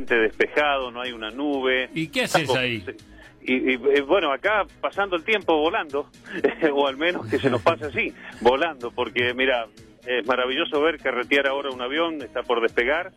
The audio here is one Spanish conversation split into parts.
completamente despejado, no hay una nube. ¿Y qué haces ahí? Y bueno, acá pasando el tiempo volando, o al menos que se nos pase así, volando, porque mira, es maravilloso ver carretear ahora un avión, está por despegar,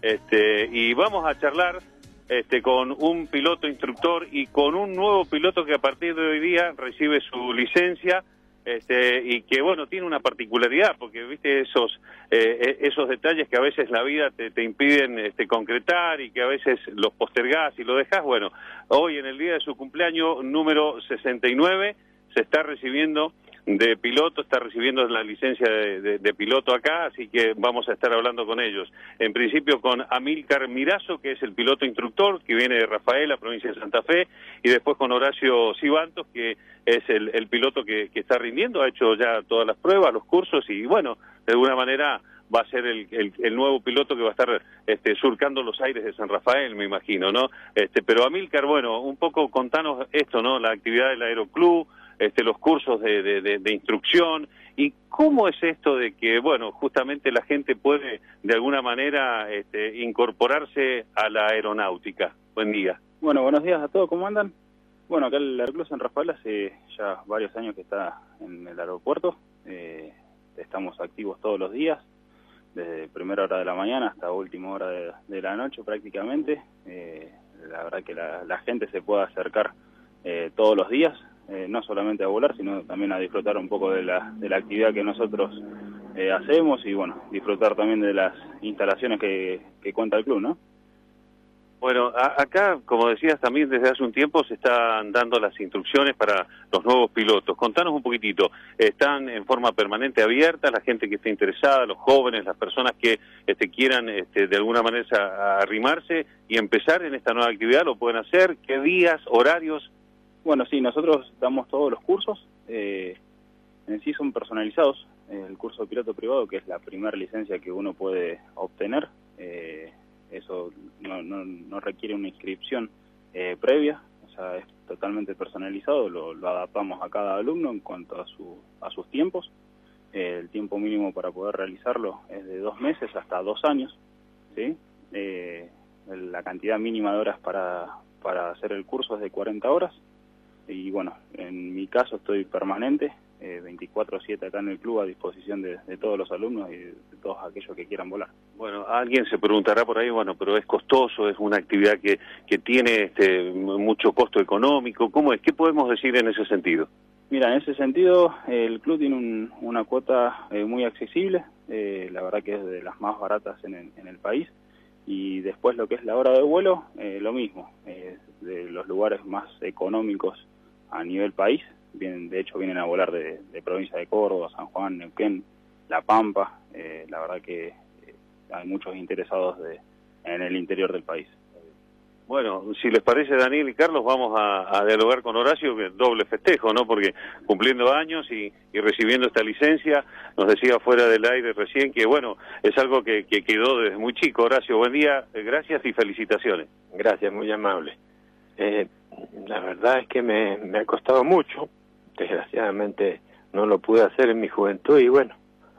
y vamos a charlar con un piloto instructor y con un nuevo piloto que a partir de hoy día recibe su licencia, y que bueno, tiene una particularidad, porque viste esos detalles que a veces la vida te impiden concretar y que a veces los postergás y lo dejás. Bueno, hoy en el día de su cumpleaños número 69 se está recibiendo de piloto, está recibiendo la licencia de piloto acá, así que vamos a estar hablando con ellos. En principio con Amílcar Mirazo, que es el piloto instructor, que viene de Rafaela, provincia de Santa Fe, y después con Horacio Cibantos, que es el piloto que está rindiendo, ha hecho ya todas las pruebas, los cursos, y bueno, de alguna manera va a ser el nuevo piloto que va a estar surcando los aires de San Rafael, me imagino, ¿no? Pero Amílcar, bueno, un poco contanos esto, ¿no? La actividad del Aeroclub, los cursos de instrucción, y cómo es esto de que, bueno, justamente la gente puede de alguna manera incorporarse a la aeronáutica. Buen día. Bueno, buenos días a todos, ¿cómo andan? Bueno, acá el Aeroclub San Rafael hace ya varios años que está en el aeropuerto, estamos activos todos los días, desde primera hora de la mañana hasta última hora de la noche prácticamente. La verdad que la gente se puede acercar todos los días, no solamente a volar, sino también a disfrutar un poco de la actividad que nosotros hacemos, y bueno, disfrutar también de las instalaciones que cuenta el club, ¿no? Bueno, acá, como decías, también desde hace un tiempo se están dando las instrucciones para los nuevos pilotos. Contanos un poquitito, ¿están en forma permanente abierta la gente que esté interesada, los jóvenes, las personas que quieran de alguna manera arrimarse y empezar en esta nueva actividad? ¿Lo pueden hacer? ¿Qué días, horarios? Bueno, sí, nosotros damos todos los cursos, en sí son personalizados. El curso de piloto privado, que es la primera licencia que uno puede obtener, eso no requiere una inscripción previa, o sea, es totalmente personalizado, lo adaptamos a cada alumno en cuanto a sus tiempos. El tiempo mínimo para poder realizarlo es de 2 meses hasta 2 años, ¿sí? La cantidad mínima de horas para hacer el curso es de 40 horas, y bueno, en mi caso estoy permanente, 24/7 acá en el club a disposición de todos los alumnos y de todos aquellos que quieran volar. Bueno, alguien se preguntará por ahí, bueno, pero es costoso, es una actividad que tiene mucho costo económico. ¿Cómo es? ¿Qué podemos decir en ese sentido? Mira, en ese sentido, el club tiene una cuota muy accesible, la verdad que es de las más baratas en el país, y después lo que es la hora de vuelo, lo mismo, de los lugares más económicos a nivel país. De hecho vienen a volar de provincia de Córdoba, San Juan, Neuquén, La Pampa. La verdad que hay muchos interesados en el interior del país. Bueno, si les parece, Daniel y Carlos, vamos a dialogar con Horacio, que doble festejo, ¿no? Porque cumpliendo años y recibiendo esta licencia, nos decía fuera del aire recién que, bueno, es algo que quedó desde muy chico. Horacio, buen día, gracias y felicitaciones. Gracias, muy amable. La verdad es que me ha costado mucho. Desgraciadamente no lo pude hacer en mi juventud y bueno,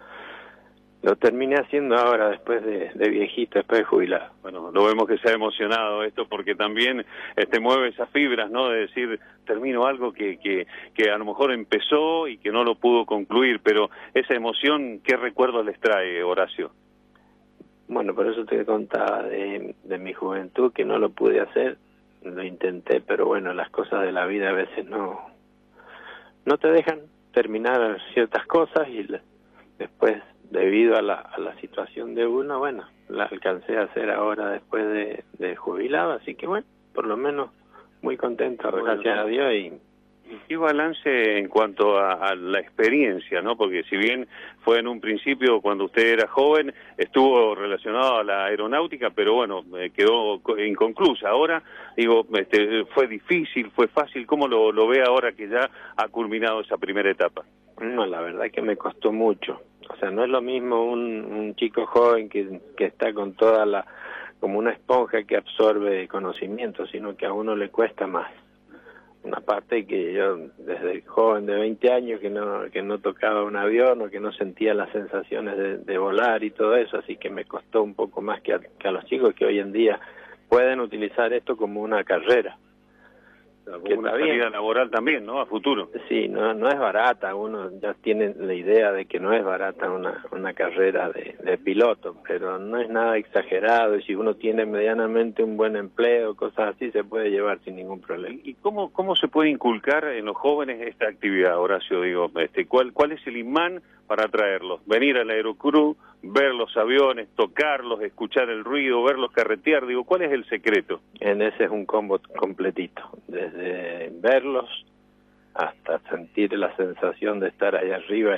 lo terminé haciendo ahora después de viejito, después de jubilado. Bueno, lo vemos que se ha emocionado esto porque también mueve esas fibras, ¿no? De decir, termino algo que a lo mejor empezó y que no lo pudo concluir, pero esa emoción, ¿qué recuerdos les trae, Horacio? Bueno, por eso te contaba de mi juventud, que no lo pude hacer, lo intenté, pero bueno, las cosas de la vida a veces no te dejan terminar ciertas cosas y después, debido a la situación de uno, bueno, la alcancé a hacer ahora después de jubilado, así que bueno, por lo menos muy contento, gracias a Dios. ¿Y qué balance en cuanto a la experiencia, no? Porque si bien fue en un principio, cuando usted era joven, estuvo relacionado a la aeronáutica, pero bueno, quedó inconclusa. Ahora, digo, fue difícil, fue fácil. ¿Cómo lo ve ahora que ya ha culminado esa primera etapa? No, la verdad que me costó mucho. O sea, no es lo mismo un chico joven que está con toda como una esponja que absorbe conocimiento, sino que a uno le cuesta más. Una parte que yo, desde joven de 20 años, que no tocaba un avión o que no sentía las sensaciones de volar y todo eso, así que me costó un poco más que a los chicos que hoy en día pueden utilizar esto como una carrera. Como una salida laboral también, ¿no? A futuro. Sí, no es barata, uno ya tiene la idea de que no es barata una carrera de piloto, pero no es nada exagerado, y si uno tiene medianamente un buen empleo, cosas así, se puede llevar sin ningún problema. ¿Y cómo se puede inculcar en los jóvenes esta actividad, Horacio? Digo, ¿cuál es el imán para atraerlos? Venir al aeroclub, ver los aviones, tocarlos, escuchar el ruido, verlos carretear, digo, ¿cuál es el secreto? En ese es un combo completito, desde verlos hasta sentir la sensación de estar ahí arriba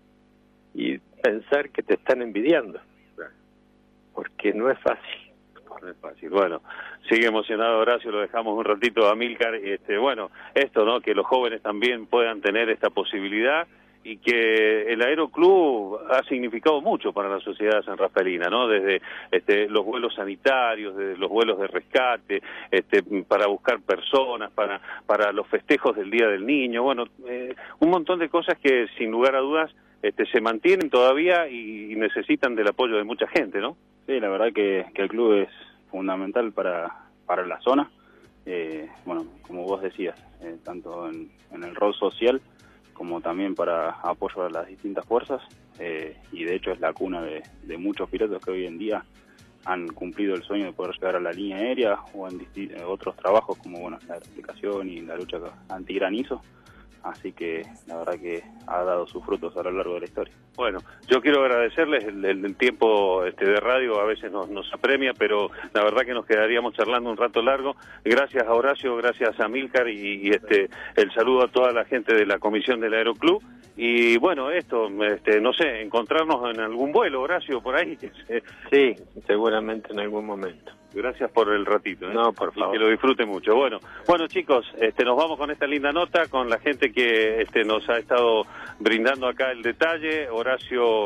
y pensar que te están envidiando, porque no es fácil. No es fácil. Bueno, sigue emocionado Horacio, lo dejamos un ratito a Amílcar. Bueno, esto, ¿no? Que los jóvenes también puedan tener esta posibilidad, y que el aeroclub ha significado mucho para la sociedad sanrafaelina, ¿no? Desde los vuelos sanitarios, desde los vuelos de rescate, para buscar personas, para los festejos del Día del Niño, bueno, un montón de cosas que sin lugar a dudas se mantienen todavía y necesitan del apoyo de mucha gente, ¿no? Sí, la verdad que el club es fundamental para la zona, bueno, como vos decías, tanto en el rol social como también para apoyo a las distintas fuerzas, y de hecho es la cuna de muchos pilotos que hoy en día han cumplido el sueño de poder llegar a la línea aérea o en otros trabajos como bueno la aplicación y la lucha antigranizo. Así que la verdad que ha dado sus frutos a lo largo de la historia. Bueno, yo quiero agradecerles el tiempo de radio, a veces nos apremia, pero la verdad que nos quedaríamos charlando un rato largo. Gracias a Horacio, gracias a Amílcar y el saludo a toda la gente de la comisión del Aeroclub. Y bueno, no sé, encontrarnos en algún vuelo, Horacio, por ahí. Sí, seguramente en algún momento. Gracias por el ratito, ¿eh? No, por favor. Y que lo disfrute mucho. Bueno, chicos, nos vamos con esta linda nota, con la gente que nos ha estado brindando acá el detalle. Horacio,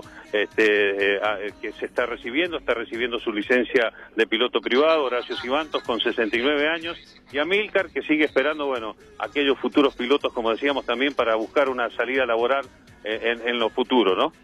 que está recibiendo su licencia de piloto privado, Horacio Sibantos, con 69 años, y Amílcar, que sigue esperando, bueno, aquellos futuros pilotos, como decíamos también, para buscar una salida laboral en lo futuro, ¿no?